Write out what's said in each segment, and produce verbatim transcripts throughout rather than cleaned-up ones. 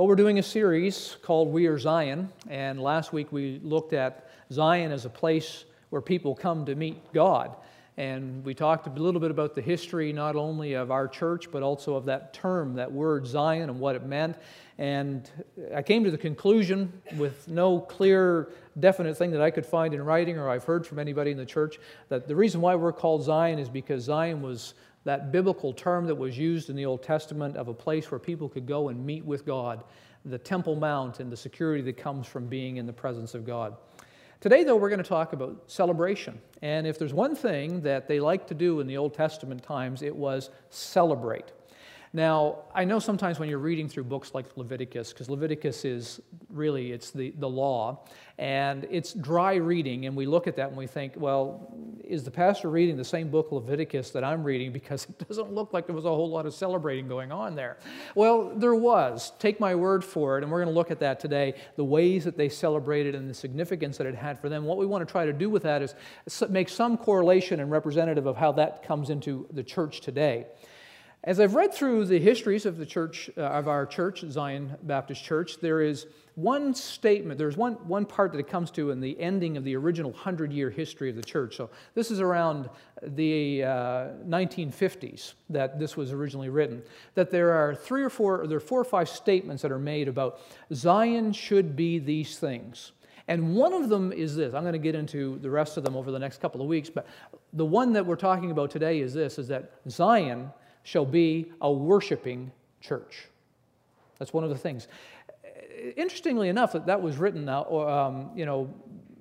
Well, we're doing a series called We Are Zion, and last week we looked at Zion as a place where people come to meet God. And we talked a little bit about the history not only of our church, but also of that term, that word Zion, and what it meant. And I came to the conclusion, with no clear, definite thing that I could find in writing or I've heard from anybody in the church, that the reason why we're called Zion is because Zion was that biblical term that was used in the Old Testament of a place where people could go and meet with God, the Temple Mount and the security that comes from being in the presence of God. Today, though, we're going to talk about celebration. And if there's one thing that they liked to do in the Old Testament times, it was celebrate. Now, I know sometimes when you're reading through books like Leviticus, because Leviticus is really, it's the, the law, and it's dry reading, and we look at that and we think, well, is the pastor reading the same book, Leviticus, that I'm reading? Because it doesn't look like there was a whole lot of celebrating going on there. Well, there was. Take my word for it, and we're going to look at that today, the ways that they celebrated and the significance that it had for them. What we want to try to do with that is make some correlation and representative of how that comes into the church today. As I've read through the histories of the church, uh, of our church, Zion Baptist Church, there is one statement, there's one, one part that it comes to in the ending of the original hundred-year history of the church. So this is around the uh, nineteen fifties that this was originally written, that there are three or four, there are four or five statements that are made about Zion should be these things. And one of them is this. I'm going to get into the rest of them over the next couple of weeks, but the one that we're talking about today is this, is that Zion shall be a worshiping church. That's one of the things. Interestingly enough, that that was written, uh, um, you know,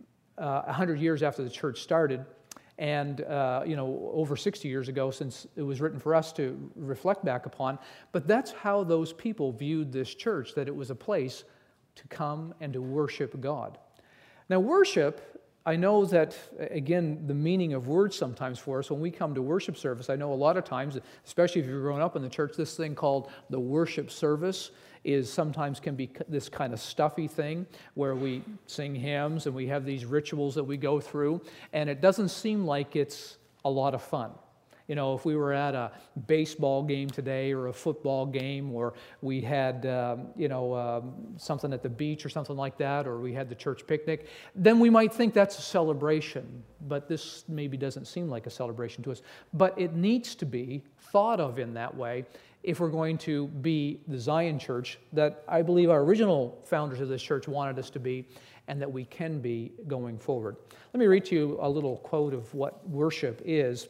uh, a hundred years after the church started, and uh, you know, over sixty years ago, since it was written for us to reflect back upon. But that's how those people viewed this church, that it was a place to come and to worship God. Now, worship, I know that, again, the meaning of words sometimes for us, when we come to worship service, I know a lot of times, especially if you're growing up in the church, this thing called the worship service is sometimes can be this kind of stuffy thing where we sing hymns and we have these rituals that we go through, and it doesn't seem like it's a lot of fun. You know, if we were at a baseball game today or a football game, or we had, um, you know, um, something at the beach or something like that, or we had the church picnic, then we might think that's a celebration. But this maybe doesn't seem like a celebration to us. But it needs to be thought of in that way if we're going to be the Zion Church that I believe our original founders of this church wanted us to be, and that we can be going forward. Let me read to you a little quote of what worship is.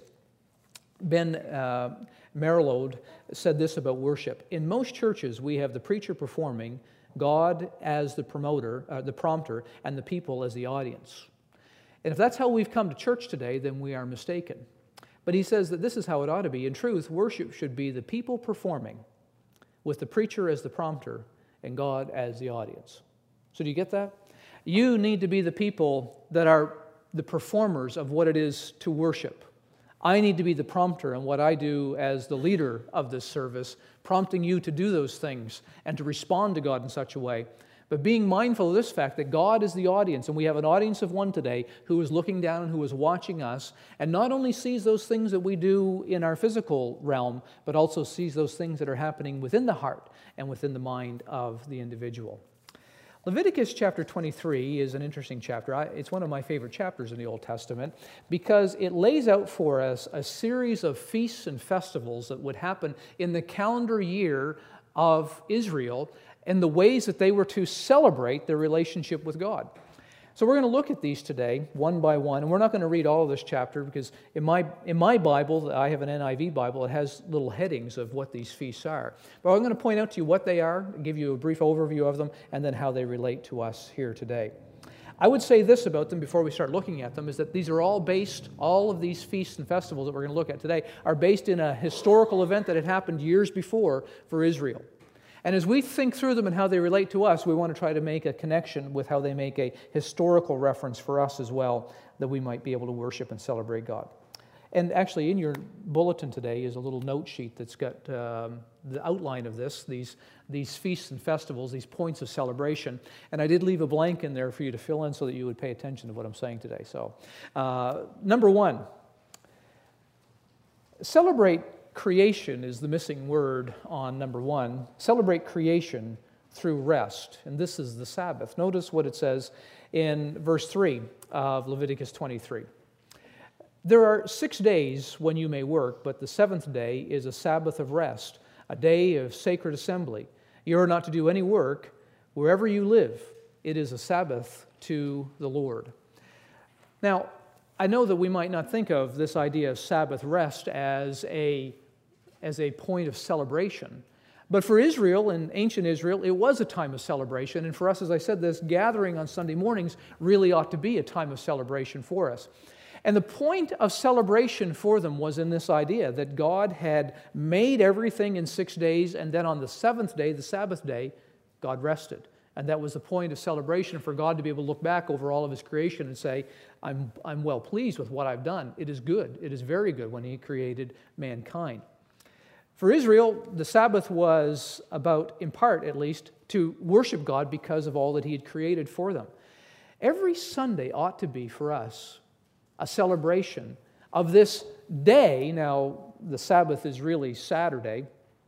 Ben uh, Marilode said this about worship. In most churches, we have the preacher performing, God as the promoter, uh, the prompter, and the people as the audience. And if that's how we've come to church today, then we are mistaken. But he says that this is how it ought to be. In truth, worship should be the people performing, with the preacher as the prompter, and God as the audience. So do you get that? You need to be the people that are the performers of what it is to worship. I need to be the prompter in what I do as the leader of this service, prompting you to do those things and to respond to God in such a way. But being mindful of this fact that God is the audience, and we have an audience of one today who is looking down and who is watching us, and not only sees those things that we do in our physical realm, but also sees those things that are happening within the heart and within the mind of the individual. Leviticus chapter twenty-three is an interesting chapter. It's one of my favorite chapters in the Old Testament because it lays out for us a series of feasts and festivals that would happen in the calendar year of Israel and the ways that they were to celebrate their relationship with God. So we're going to look at these today, one by one, and we're not going to read all of this chapter because in my in my Bible, I have an N I V Bible, it has little headings of what these feasts are. But I'm going to point out to you what they are, give you a brief overview of them, and then how they relate to us here today. I would say this about them before we start looking at them, is that these are all based, all of these feasts and festivals that we're going to look at today, are based in a historical event that had happened years before for Israel. And as we think through them and how they relate to us, we want to try to make a connection with how they make a historical reference for us as well, that we might be able to worship and celebrate God. And actually, in your bulletin today is a little note sheet that's got um, the outline of this, these, these feasts and festivals, these points of celebration. And I did leave a blank in there for you to fill in so that you would pay attention to what I'm saying today. So, uh, number one, celebrate creation is the missing word on number one. Celebrate creation through rest. And this is the Sabbath. Notice what it says in verse three of Leviticus twenty-three. There are six days when you may work, but the seventh day is a Sabbath of rest, a day of sacred assembly. You are not to do any work wherever you live. It is a Sabbath to the Lord. Now, I know that we might not think of this idea of Sabbath rest as a, as a point of celebration. But for Israel, in ancient Israel, it was a time of celebration. And for us, as I said, this gathering on Sunday mornings really ought to be a time of celebration for us. And the point of celebration for them was in this idea that God had made everything in six days, and then on the seventh day, the Sabbath day, God rested. And that was the point of celebration for God to be able to look back over all of His creation and say, I'm, I'm well pleased with what I've done. It is good. It is very good when He created mankind. For Israel, the Sabbath was about, in part at least, to worship God because of all that He had created for them. Every Sunday ought to be for us a celebration of this day. Now, the Sabbath is really Saturday,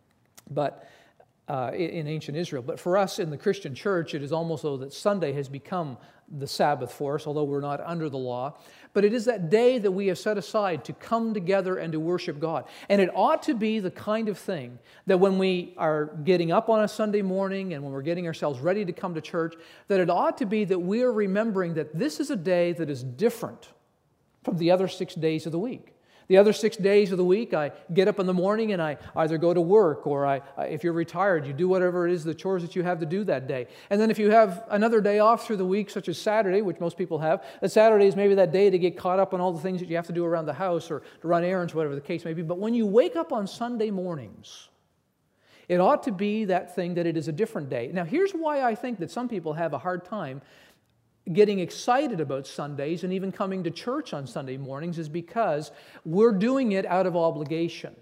but uh, in ancient Israel. But for us in the Christian church, it is almost though that Sunday has become the Sabbath for us, although we're not under the law. But it is that day that we have set aside to come together and to worship God. And it ought to be the kind of thing that when we are getting up on a Sunday morning and when we're getting ourselves ready to come to church, that it ought to be that we are remembering that this is a day that is different from the other six days of the week. The other six days of the week, I get up in the morning and I either go to work or I, if you're retired, you do whatever it is, the chores that you have to do that day. And then if you have another day off through the week, such as Saturday, which most people have, that Saturday is maybe that day to get caught up on all the things that you have to do around the house or to run errands, whatever the case may be. But when you wake up on Sunday mornings, it ought to be that thing that it is a different day. Now, here's why I think that some people have a hard time getting excited about Sundays and even coming to church on Sunday mornings is because we're doing it out of obligation.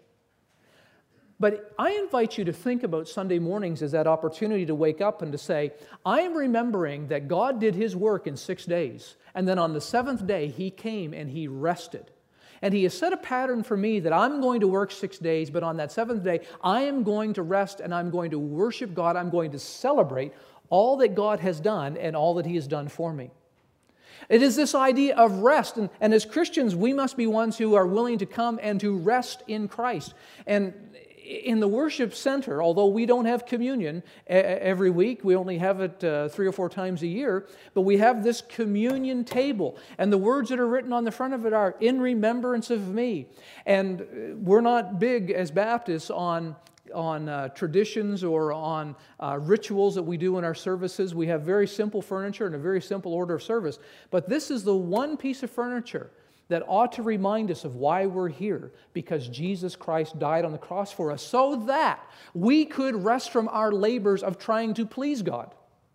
But I invite you to think about Sunday mornings as that opportunity to wake up and to say, I am remembering that God did His work in six days, and then on the seventh day He came and He rested. And He has set a pattern for me that I'm going to work six days, but on that seventh day I am going to rest and I'm going to worship God. I'm going to celebrate all that God has done and all that He has done for me. It is this idea of rest, and, and as Christians, we must be ones who are willing to come and to rest in Christ. And in the worship center, although we don't have communion every week, we only have it uh, three or four times a year, but we have this communion table, and the words that are written on the front of it are, in remembrance of me. And we're not big as Baptists on on uh, traditions or on uh, rituals that we do in our services. We have very simple furniture and a very simple order of service. But this is the one piece of furniture that ought to remind us of why we're here, because Jesus Christ died on the cross for us so that we could rest from our labors of trying to please God.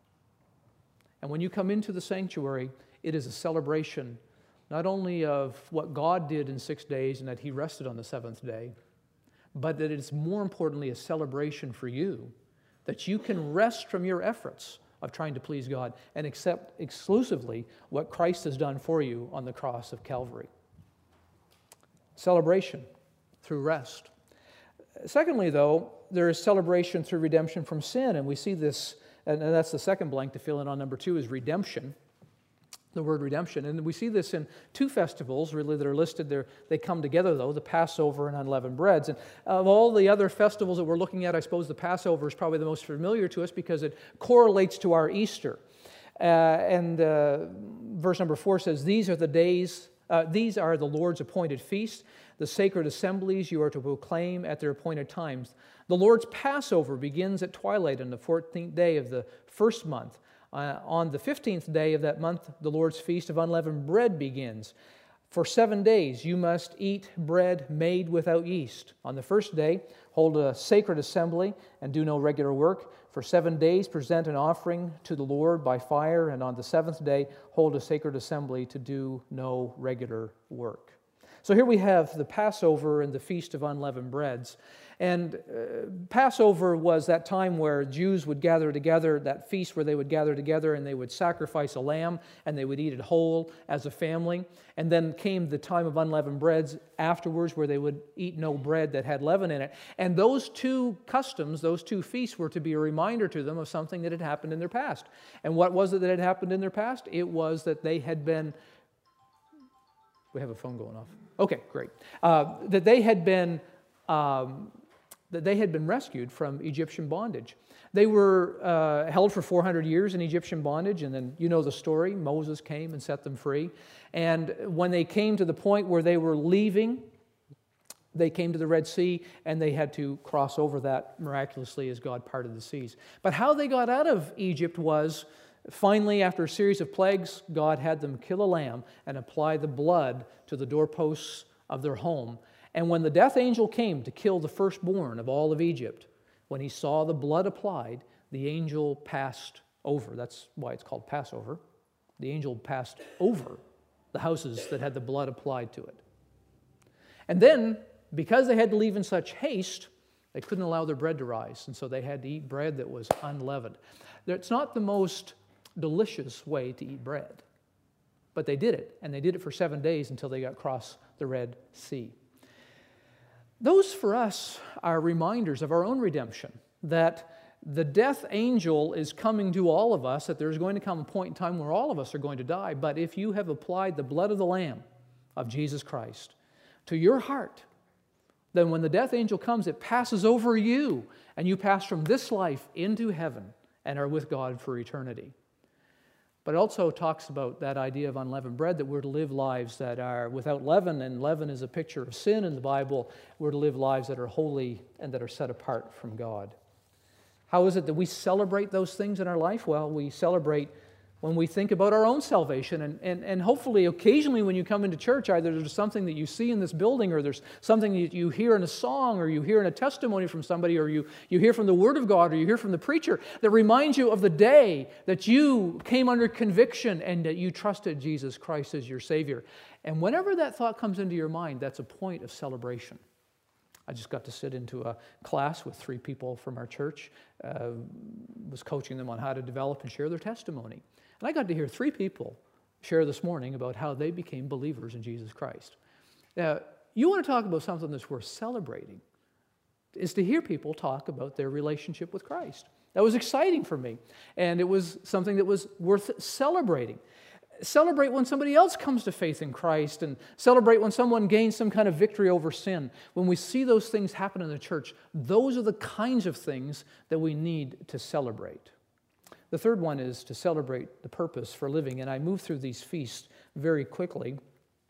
And when you come into the sanctuary, it is a celebration not only of what God did in six days and that He rested on the seventh day, but that it's more importantly a celebration for you, that you can rest from your efforts of trying to please God and accept exclusively what Christ has done for you on the cross of Calvary. Celebration through rest. Secondly, though, there is celebration through redemption from sin, and we see this, and that's the second blank to fill in on number two, is redemption. The word redemption. And we see this in two festivals, really, that are listed there. They come together, though, the Passover and unleavened breads. And of all the other festivals that we're looking at, I suppose the Passover is probably the most familiar to us because it correlates to our Easter. Uh, and uh, verse number four says, These are the days, uh, these are the Lord's appointed feasts, the sacred assemblies you are to proclaim at their appointed times. The Lord's Passover begins at twilight on the fourteenth day of the first month. Uh, on the fifteenth day of that month, the Lord's Feast of Unleavened Bread begins. For seven days you must eat bread made without yeast. On the first day, hold a sacred assembly and do no regular work. For seven days, present an offering to the Lord by fire. And on the seventh day, hold a sacred assembly to do no regular work. So here we have the Passover and the Feast of Unleavened Breads. And uh, Passover was that time where Jews would gather together, that feast where they would gather together and they would sacrifice a lamb and they would eat it whole as a family. And then came the time of unleavened breads afterwards where they would eat no bread that had leaven in it. And those two customs, those two feasts were to be a reminder to them of something that had happened in their past. And what was it that had happened in their past? It was that they had been... We have a phone going off. Okay, great. Uh, that they had been... Um, that they had been rescued from Egyptian bondage. They were uh, held for four hundred years in Egyptian bondage, and then you know the story. Moses came and set them free. And when they came to the point where they were leaving, they came to the Red Sea, and they had to cross over that miraculously as God parted the seas. But how they got out of Egypt was, finally, after a series of plagues, God had them kill a lamb and apply the blood to the doorposts of their home. And when the death angel came to kill the firstborn of all of Egypt, when he saw the blood applied, the angel passed over. That's why it's called Passover. The angel passed over the houses that had the blood applied to it. And then, because they had to leave in such haste, they couldn't allow their bread to rise, and so they had to eat bread that was unleavened. It's not the most delicious way to eat bread, but they did it, and they did it for seven days until they got across the Red Sea. Those for us are reminders of our own redemption, that the death angel is coming to all of us, that there's going to come a point in time where all of us are going to die. But if you have applied the blood of the Lamb of Jesus Christ to your heart, then when the death angel comes, it passes over you, and you pass from this life into heaven and are with God for eternity. But it also talks about that idea of unleavened bread, that we're to live lives that are without leaven, and leaven is a picture of sin in the Bible. We're to live lives that are holy and that are set apart from God. How is it that we celebrate those things in our life? Well, we celebrate when we think about our own salvation, and, and, and hopefully occasionally when you come into church, either there's something that you see in this building, or there's something that you hear in a song, or you hear in a testimony from somebody, or you, you hear from the Word of God, or you hear from the preacher that reminds you of the day that you came under conviction and that you trusted Jesus Christ as your Savior. And whenever that thought comes into your mind, that's a point of celebration. I just got to sit into a class with three people from our church, uh, was coaching them on how to develop and share their testimony. And I got to hear three people share this morning about how they became believers in Jesus Christ. Now, you want to talk about something that's worth celebrating, is to hear people talk about their relationship with Christ. That was exciting for me, and it was something that was worth celebrating. Celebrate when somebody else comes to faith in Christ, and celebrate when someone gains some kind of victory over sin. When we see those things happen in the church, those are the kinds of things that we need to celebrate. The third one is to celebrate the purpose for living, and I move through these feasts very quickly.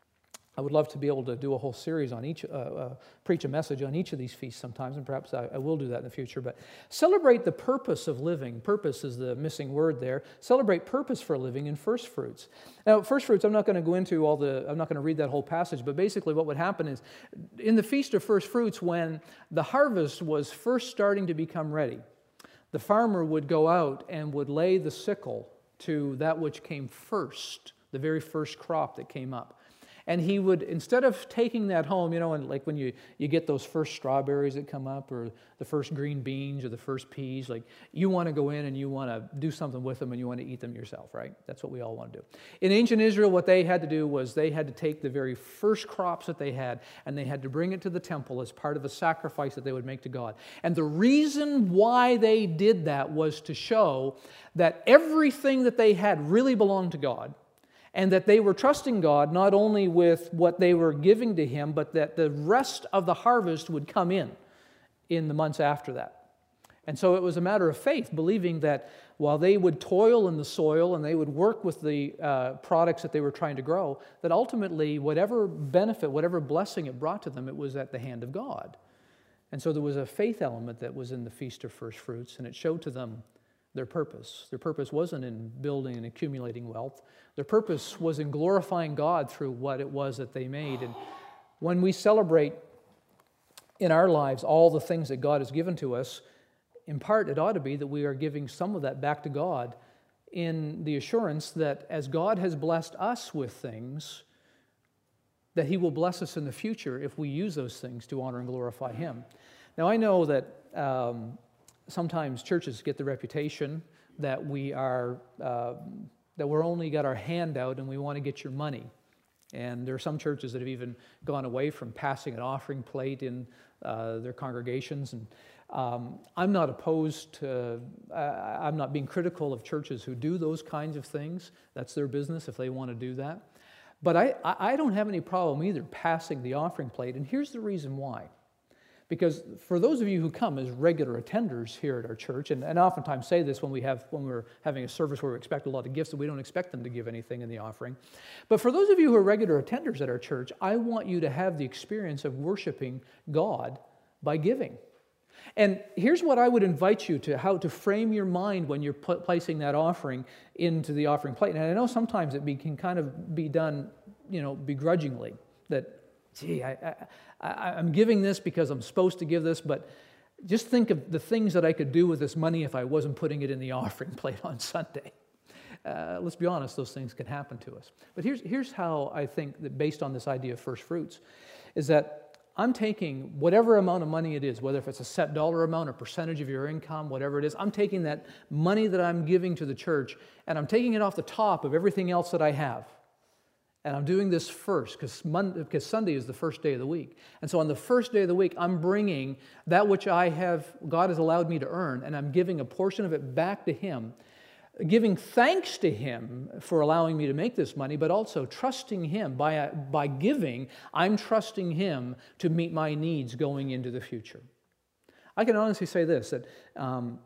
I would love to be able to do a whole series on each, uh, uh, preach a message on each of these feasts sometimes, and perhaps I, I will do that in the future. But celebrate the purpose of living. Purpose is the missing word there. Celebrate purpose for living in first fruits. Now, first fruits, I'm not going to go into all the, I'm not going to read that whole passage, but basically what would happen is, in the Feast of First Fruits, when the harvest was first starting to become ready, the farmer would go out and would lay the sickle to that which came first, the very first crop that came up. And he would, instead of taking that home, you know, and like when you, you get those first strawberries that come up, or the first green beans, or the first peas, like you want to go in and you want to do something with them and you want to eat them yourself, right? That's what we all want to do. In ancient Israel, what they had to do was they had to take the very first crops that they had, and they had to bring it to the temple as part of a sacrifice that they would make to God. And the reason why they did that was to show that everything that they had really belonged to God, and that they were trusting God not only with what they were giving to Him, but that the rest of the harvest would come in in the months after that. And so it was a matter of faith, believing that while they would toil in the soil and they would work with the uh, products that they were trying to grow, that ultimately whatever benefit, whatever blessing it brought to them, it was at the hand of God. And so there was a faith element that was in the Feast of First Fruits, and it showed to them their purpose. Their purpose wasn't in building and accumulating wealth. Their purpose was in glorifying God through what it was that they made. And when we celebrate in our lives all the things that God has given to us, in part it ought to be that we are giving some of that back to God in the assurance that as God has blessed us with things, that He will bless us in the future if we use those things to honor and glorify Him. Now, I know that um, sometimes churches get the reputation that we are, uh, that we're only got our hand out and we want to get your money. And there are some churches that have even gone away from passing an offering plate in uh, their congregations. And um, I'm not opposed to, uh, I'm not being critical of churches who do those kinds of things. That's their business if they want to do that. But I, I don't have any problem either passing the offering plate. And here's the reason why. Because for those of you who come as regular attenders here at our church, and, and oftentimes say this when we have when we're having a service where we expect a lot of gifts, and we don't expect them to give anything in the offering. But for those of you who are regular attenders at our church, I want you to have the experience of worshiping God by giving. And here's what I would invite you to, how to frame your mind when you're put, placing that offering into the offering plate. And I know sometimes it be, can kind of be done, you know, begrudgingly, that, gee, I, I, I, I'm giving this because I'm supposed to give this, but just think of the things that I could do with this money if I wasn't putting it in the offering plate on Sunday. Uh, let's be honest, those things can happen to us. But here's, here's how I think that based on this idea of first fruits, is that I'm taking whatever amount of money it is, whether if it's a set dollar amount or percentage of your income, whatever it is, I'm taking that money that I'm giving to the church and I'm taking it off the top of everything else that I have. And I'm doing this first because because Sunday is the first day of the week. And so on the first day of the week, I'm bringing that which I have, God has allowed me to earn, and I'm giving a portion of it back to Him, giving thanks to Him for allowing me to make this money, but also trusting Him. By, by giving, I'm trusting Him to meet my needs going into the future. I can honestly say this, that um,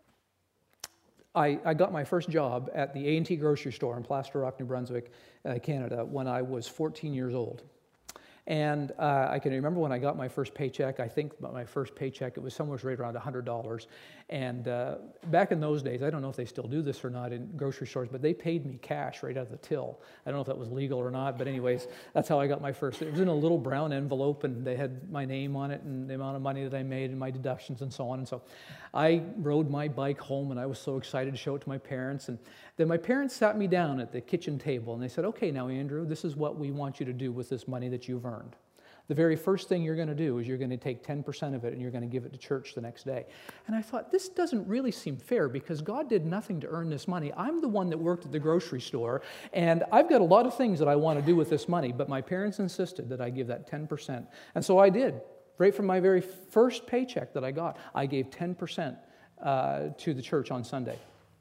I, I got my first job at the A and T grocery store in Plaster Rock, New Brunswick, uh, Canada, when I was fourteen years old. And uh, I can remember when I got my first paycheck, I think my first paycheck, it was somewhere right around one hundred dollars. And uh, back in those days, I don't know if they still do this or not in grocery stores, but they paid me cash right out of the till. I don't know if that was legal or not, but anyways, that's how I got my first. It was in a little brown envelope, and they had my name on it and the amount of money that I made and my deductions and so on. And so I rode my bike home, and I was so excited to show it to my parents. And then my parents sat me down at the kitchen table, and they said, okay, now, Andrew, this is what we want you to do with this money that you've earned. The very first thing you're going to do is you're going to take ten percent of it and you're going to give it to church the next day. And I thought, this doesn't really seem fair because God did nothing to earn this money. I'm the one that worked at the grocery store, and I've got a lot of things that I want to do with this money, but my parents insisted that I give that ten percent. And so I did. Right from my very first paycheck that I got, I gave ten percent uh, to the church on Sunday.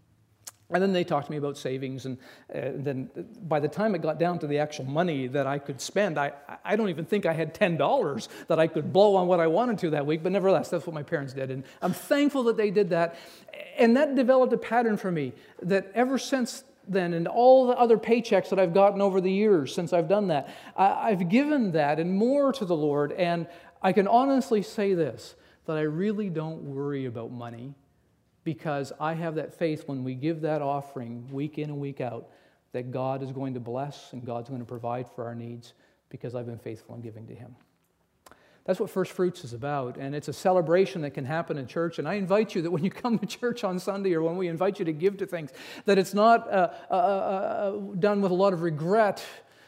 And then they talked to me about savings, and uh, then by the time it got down to the actual money that I could spend, I, I don't even think I had ten dollars that I could blow on what I wanted to that week, but nevertheless, that's what my parents did, and I'm thankful that they did that. And that developed a pattern for me that ever since then, and all the other paychecks that I've gotten over the years since I've done that, I, I've given that and more to the Lord, and I can honestly say this, that I really don't worry about money, because I have that faith when we give that offering week in and week out that God is going to bless and God's going to provide for our needs because I've been faithful in giving to Him. That's what First Fruits is about, and it's a celebration that can happen in church. And I invite you that when you come to church on Sunday or when we invite you to give to things, that it's not uh, uh, uh, done with a lot of regret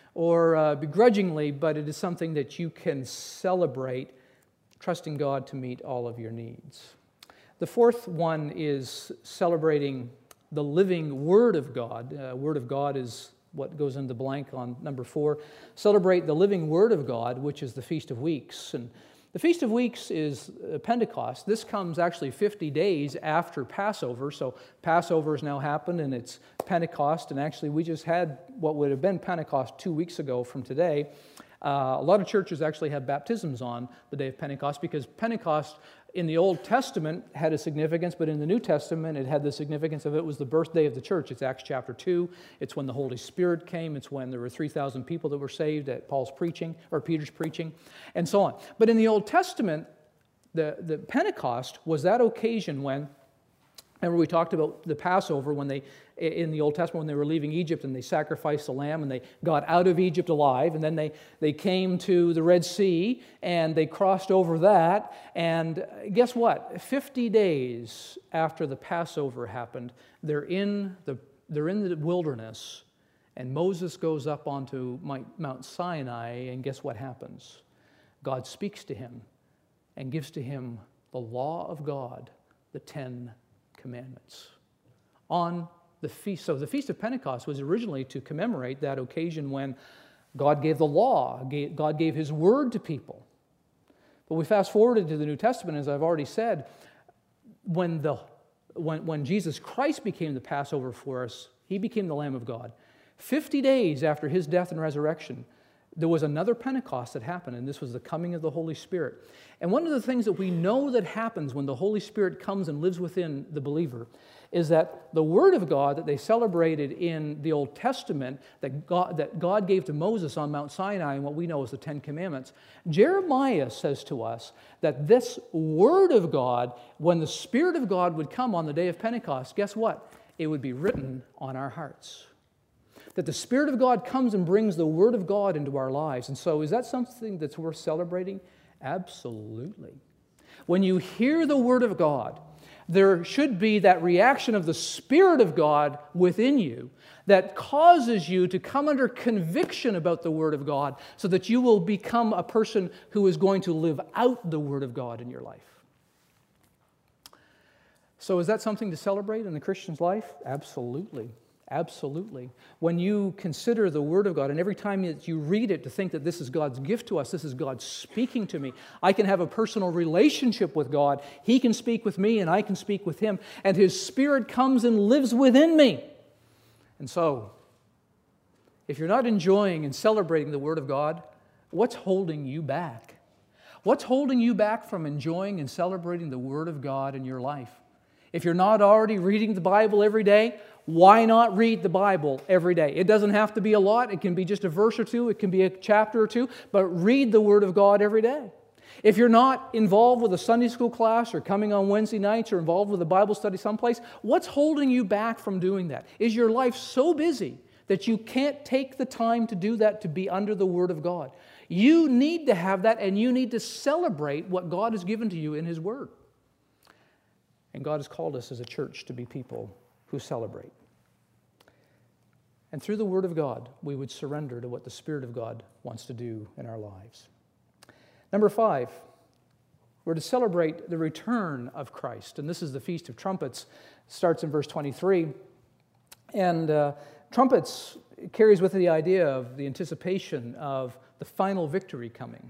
or uh, begrudgingly, but it is something that you can celebrate, trusting God to meet all of your needs. The fourth one is celebrating the living Word of God. Uh, Word of God is what goes in the blank on number four. Celebrate the living Word of God, which is the Feast of Weeks. And the Feast of Weeks is Pentecost. This comes actually fifty days after Passover. So Passover has now happened, and it's Pentecost. And actually, we just had what would have been Pentecost two weeks ago from today. Uh, a lot of churches actually have baptisms on the day of Pentecost because Pentecost in the Old Testament had a significance, but in the New Testament it had the significance of it was the birthday of the church. It's Acts chapter two. It's when the Holy Spirit came. It's when there were three thousand people that were saved at Paul's preaching, or Peter's preaching, and so on. But in the Old Testament, the, the Pentecost was that occasion when, remember we talked about the Passover when they, in the Old Testament, when they were leaving Egypt and they sacrificed the lamb and they got out of Egypt alive, and then they, they came to the Red Sea and they crossed over that, and guess what? fifty days after the Passover happened, they're in the, they're in the wilderness, and Moses goes up onto Mount Sinai, and guess what happens? God speaks to him and gives to him the law of God, the Ten Commandments. On the feast, so the Feast of Pentecost was originally to commemorate that occasion when God gave the law, God gave His word to people. But we fast forwarded to the New Testament, as I've already said, when, the, when, when Jesus Christ became the Passover for us, He became the Lamb of God. Fifty days after His death and resurrection, there was another Pentecost that happened, and this was the coming of the Holy Spirit. And one of the things that we know that happens when the Holy Spirit comes and lives within the believer is that the Word of God that they celebrated in the Old Testament that God, that God gave to Moses on Mount Sinai, and what we know as the Ten Commandments, Jeremiah says to us that this Word of God, when the Spirit of God would come on the day of Pentecost, guess what? It would be written on our hearts. That the Spirit of God comes and brings the Word of God into our lives. And so is that something that's worth celebrating? Absolutely. When you hear the Word of God, there should be that reaction of the Spirit of God within you that causes you to come under conviction about the Word of God so that you will become a person who is going to live out the Word of God in your life. So is that something to celebrate in the Christian's life? Absolutely. Absolutely. When you consider the Word of God, and every time that you read it, to think that this is God's gift to us, this is God speaking to me. I can have a personal relationship with God. He can speak with me, and I can speak with Him. And His Spirit comes and lives within me. And so, if you're not enjoying and celebrating the Word of God, what's holding you back? What's holding you back from enjoying and celebrating the Word of God in your life? If you're not already reading the Bible every day, why not read the Bible every day? It doesn't have to be a lot. It can be just a verse or two. It can be a chapter or two. But read the Word of God every day. If you're not involved with a Sunday school class or coming on Wednesday nights or involved with a Bible study someplace, what's holding you back from doing that? Is your life so busy that you can't take the time to do that, to be under the Word of God? You need to have that, and you need to celebrate what God has given to you in His Word. And God has called us as a church to be people who celebrate. And through the Word of God, we would surrender to what the Spirit of God wants to do in our lives. Number five, we're to celebrate the return of Christ. And this is the Feast of Trumpets. It starts in verse twenty-three. And uh, trumpets carries with it the idea of the anticipation of the final victory coming.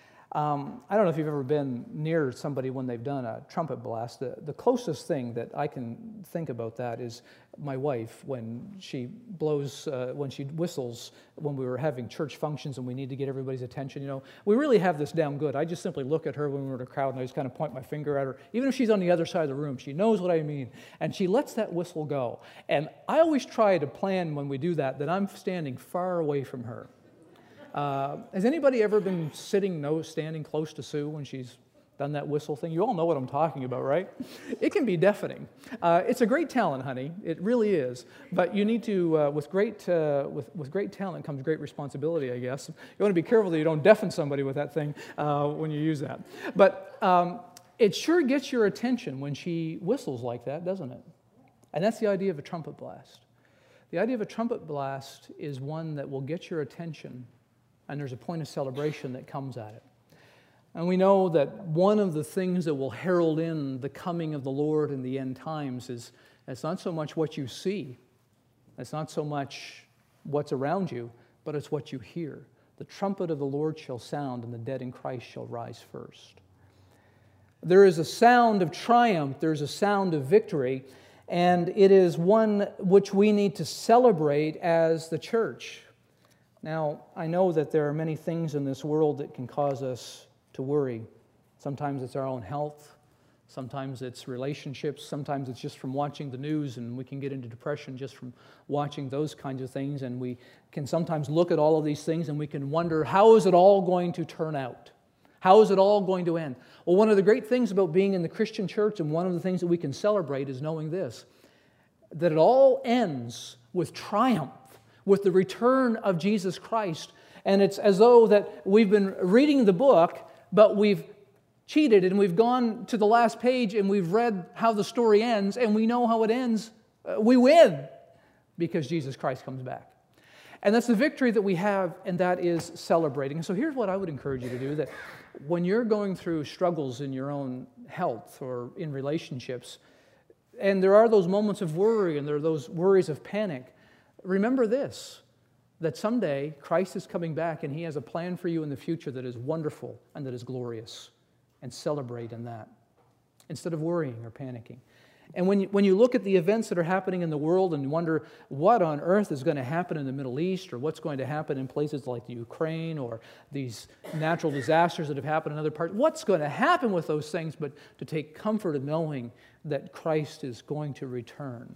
Um, I don't know if you've ever been near somebody when they've done a trumpet blast. The, the closest thing that I can think about that is my wife when she blows, uh, when she whistles when we were having church functions and we need to get everybody's attention. You know, we really have this down good. I just simply look at her when we're in a crowd and I just kind of point my finger at her. Even if she's on the other side of the room, she knows what I mean. And she lets that whistle go. And I always try to plan when we do that that I'm standing far away from her. Uh, has anybody ever been sitting, no, standing close to Sue when she's done that whistle thing? You all know what I'm talking about, right? It can be deafening. Uh, it's a great talent, honey. It really is. But you need to, uh, with great, uh, with with great talent comes great responsibility, I guess. You want to be careful that you don't deafen somebody with that thing uh, when you use that. But um, it sure gets your attention when she whistles like that, doesn't it? And that's the idea of a trumpet blast. The idea of a trumpet blast is one that will get your attention, and there's a point of celebration that comes at it. And we know that one of the things that will herald in the coming of the Lord in the end times is it's not so much what you see, it's not so much what's around you, but it's what you hear. The trumpet of the Lord shall sound, and the dead in Christ shall rise first. There is a sound of triumph, there's a sound of victory, and it is one which we need to celebrate as the church. Now, I know that there are many things in this world that can cause us to worry. Sometimes it's our own health. Sometimes it's relationships. Sometimes it's just from watching the news, and we can get into depression just from watching those kinds of things. And we can sometimes look at all of these things and we can wonder, how is it all going to turn out? How is it all going to end? Well, one of the great things about being in the Christian church, and one of the things that we can celebrate, is knowing this, that it all ends with triumph, with the return of Jesus Christ. And it's as though that we've been reading the book, but we've cheated and we've gone to the last page and we've read how the story ends, and we know how it ends. Uh, we win because Jesus Christ comes back. And that's the victory that we have, and that is celebrating. And so here's what I would encourage you to do, that when you're going through struggles in your own health or in relationships, and there are those moments of worry and there are those worries of panic, remember this, that someday Christ is coming back and He has a plan for you in the future that is wonderful and that is glorious. And celebrate in that instead of worrying or panicking. And when you, when you look at the events that are happening in the world and wonder what on earth is going to happen in the Middle East, or what's going to happen in places like the Ukraine, or these natural disasters that have happened in other parts, what's going to happen with those things, but to take comfort in knowing that Christ is going to return.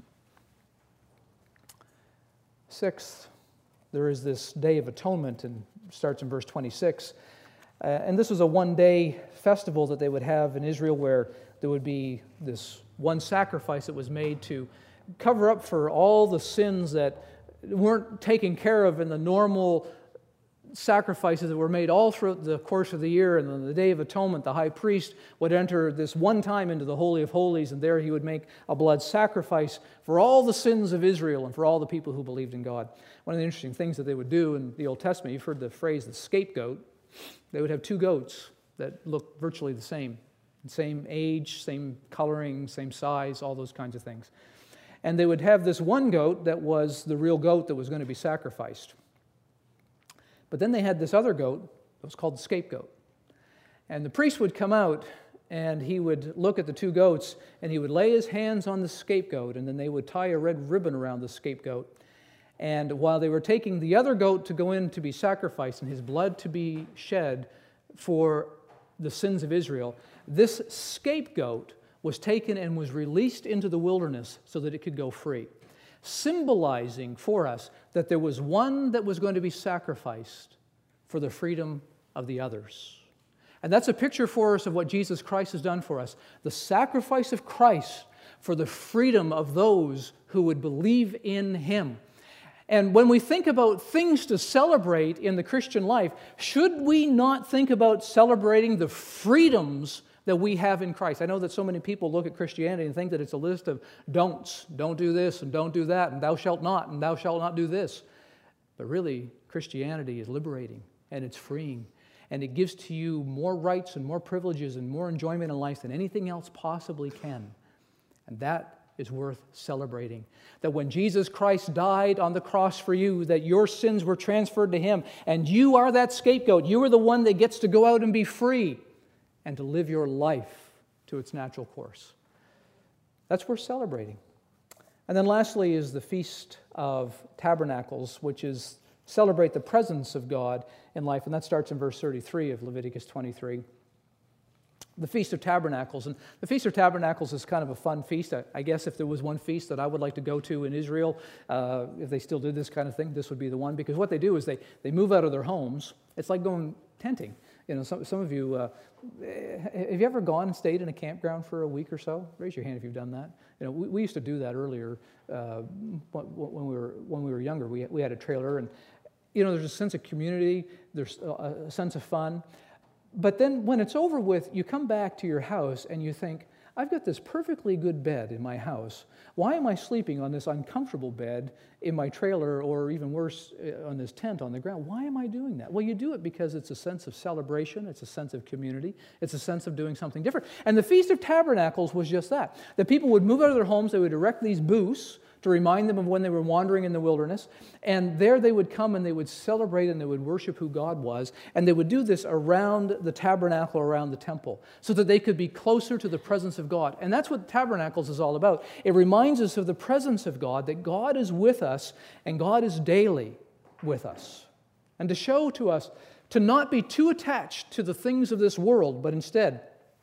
Sixth, there is this Day of Atonement, and starts in verse twenty-six. Uh, and this was a one-day festival that they would have in Israel, where there would be this one sacrifice that was made to cover up for all the sins that weren't taken care of in the normal sacrifices that were made all throughout the course of the year. And on the Day of Atonement, the high priest would enter this one time into the Holy of Holies, and there he would make a blood sacrifice for all the sins of Israel and for all the people who believed in God. One of the interesting things that they would do in the Old Testament, you've heard the phrase, the scapegoat. They would have two goats that looked virtually the same. Same age, same coloring, same size, all those kinds of things. And they would have this one goat that was the real goat that was going to be sacrificed. But then they had this other goat that was called the scapegoat. And the priest would come out and he would look at the two goats and he would lay his hands on the scapegoat, and then they would tie a red ribbon around the scapegoat. And while they were taking the other goat to go in to be sacrificed and his blood to be shed for the sins of Israel, this scapegoat was taken and was released into the wilderness so that it could go free, symbolizing for us that there was one that was going to be sacrificed for the freedom of the others. And that's a picture for us of what Jesus Christ has done for us, the sacrifice of Christ for the freedom of those who would believe in Him. And when we think about things to celebrate in the Christian life, should we not think about celebrating the freedoms that we have in Christ? I know that so many people look at Christianity and think that it's a list of don'ts. Don't do this and don't do that, and thou shalt not, and thou shalt not do this. But really, Christianity is liberating and it's freeing. And it gives to you more rights and more privileges and more enjoyment in life than anything else possibly can. And that is worth celebrating. That when Jesus Christ died on the cross for you, that your sins were transferred to Him, and you are that scapegoat. You are the one that gets to go out and be free and to live your life to its natural course. That's worth celebrating. And then lastly is the Feast of Tabernacles, which is celebrate the presence of God in life, and that starts in verse thirty-three of Leviticus twenty-three. The Feast of Tabernacles. And the Feast of Tabernacles is kind of a fun feast. I, I guess if there was one feast that I would like to go to in Israel, uh, if they still did this kind of thing, this would be the one. Because what they do is they, they move out of their homes. It's like going tenting. You know, some, some of you, uh, have you ever gone and stayed in a campground for a week or so? Raise your hand if you've done that. You know, we, we used to do that earlier uh, when we were when we were younger. We, we had a trailer, and, you know, there's a sense of community. There's a, a sense of fun. But then when it's over with, you come back to your house and you think, I've got this perfectly good bed in my house. Why am I sleeping on this uncomfortable bed in my trailer, or even worse, on this tent on the ground? Why am I doing that? Well, you do it because it's a sense of celebration. It's a sense of community. It's a sense of doing something different. And the Feast of Tabernacles was just that. The people would move out of their homes. They would erect these booths to remind them of when they were wandering in the wilderness. And there they would come and they would celebrate and they would worship who God was. And they would do this around the tabernacle, around the temple, so that they could be closer to the presence of God. And that's what Tabernacles is all about. It reminds us of the presence of God, that God is with us and God is daily with us. And to show to us to not be too attached to the things of this world, but instead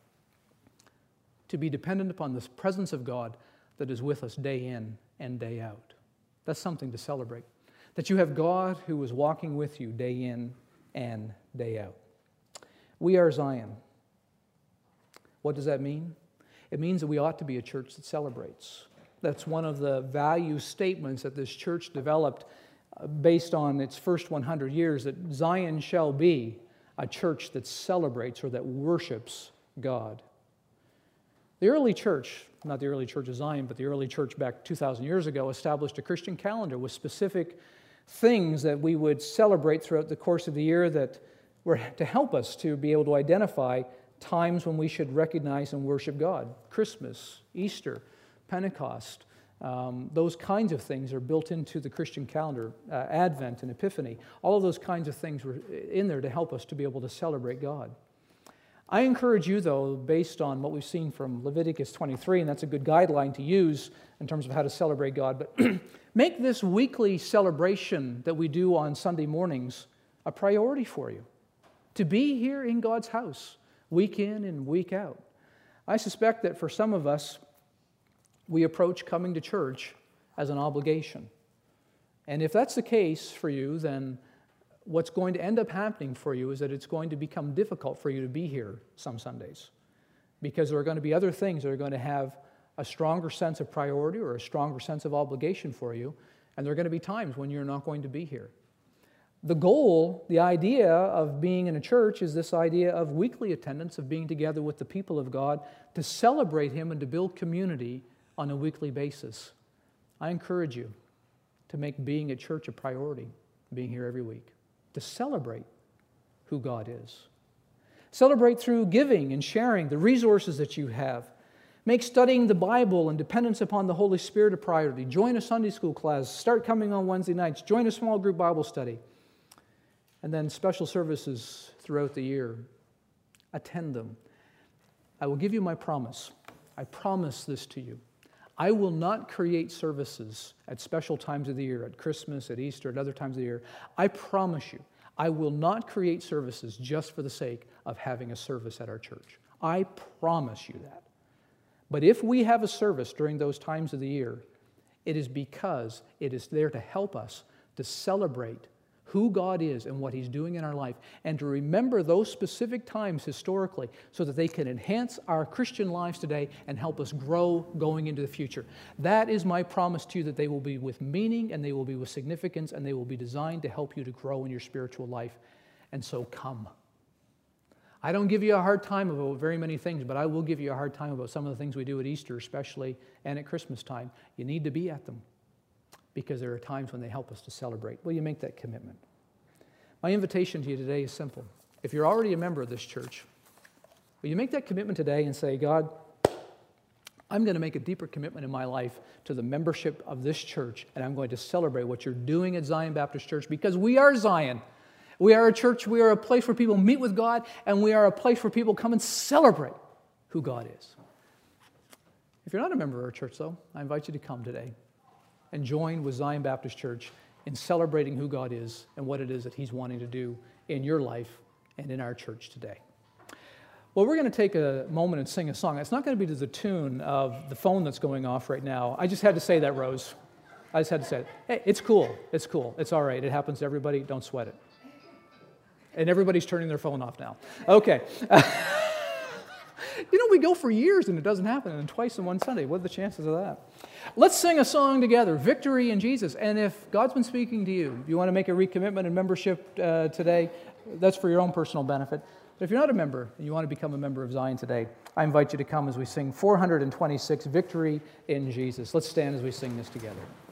to be dependent upon the presence of God that is with us day in and day out. That's something to celebrate. That you have God who is walking with you day in and day out. We are Zion. What does that mean? It means that we ought to be a church that celebrates. That's one of the value statements that this church developed based on its first one hundred years, that Zion shall be a church that celebrates or that worships God. The early church, not the early church of Zion, but the early church back two thousand years ago, established a Christian calendar with specific things that we would celebrate throughout the course of the year that were to help us to be able to identify times when we should recognize and worship God. Christmas, Easter, Pentecost, um, those kinds of things are built into the Christian calendar. Uh, Advent and Epiphany, all of those kinds of things were in there to help us to be able to celebrate God. I encourage you, though, based on what we've seen from Leviticus twenty-three, and that's a good guideline to use in terms of how to celebrate God, but make this weekly celebration that we do on Sunday mornings a priority for you. To be here in God's house, week in and week out. I suspect that for some of us, we approach coming to church as an obligation. And if that's the case for you, then what's going to end up happening for you is that it's going to become difficult for you to be here some Sundays, because there are going to be other things that are going to have a stronger sense of priority or a stronger sense of obligation for you, and there are going to be times when you're not going to be here. The goal, the idea of being in a church is this idea of weekly attendance, of being together with the people of God to celebrate Him and to build community on a weekly basis. I encourage you to make being at church a priority, being here every week, to celebrate who God is. Celebrate through giving and sharing the resources that you have. Make studying the Bible and dependence upon the Holy Spirit a priority. Join a Sunday school class. Start coming on Wednesday nights. Join a small group Bible study. And then special services throughout the year. Attend them. I will give you my promise. I promise this to you. I will not create services at special times of the year, at Christmas, at Easter, at other times of the year. I promise you, I will not create services just for the sake of having a service at our church. I promise you that. But if we have a service during those times of the year, it is because it is there to help us to celebrate who God is and what He's doing in our life, and to remember those specific times historically so that they can enhance our Christian lives today and help us grow going into the future. That is my promise to you, that they will be with meaning and they will be with significance and they will be designed to help you to grow in your spiritual life. And so come. I don't give you a hard time about very many things, but I will give you a hard time about some of the things we do at Easter especially, and at Christmas time. You need to be at them, because there are times when they help us to celebrate. Will you make that commitment? My invitation to you today is simple. If you're already a member of this church, will you make that commitment today and say, God, I'm going to make a deeper commitment in my life to the membership of this church, and I'm going to celebrate what you're doing at Zion Baptist Church, because we are Zion. We are a church, we are a place where people meet with God, and we are a place where people come and celebrate who God is. If you're not a member of our church, though, I invite you to come today and join with Zion Baptist Church in celebrating who God is and what it is that He's wanting to do in your life and in our church today. Well, we're going to take a moment and sing a song. It's not going to be to the tune of the phone that's going off right now. I just had to say that, Rose. I just had to say it. Hey, it's cool. It's cool. It's all right. It happens to everybody. Don't sweat it. And everybody's turning their phone off now. Okay. You know, we go for years and it doesn't happen, and twice in one Sunday. What are the chances of that? Let's sing a song together, Victory in Jesus. And if God's been speaking to you, you want to make a recommitment and membership uh, today, that's for your own personal benefit. But if you're not a member and you want to become a member of Zion today, I invite you to come as we sing four hundred twenty-six, Victory in Jesus. Let's stand as we sing this together.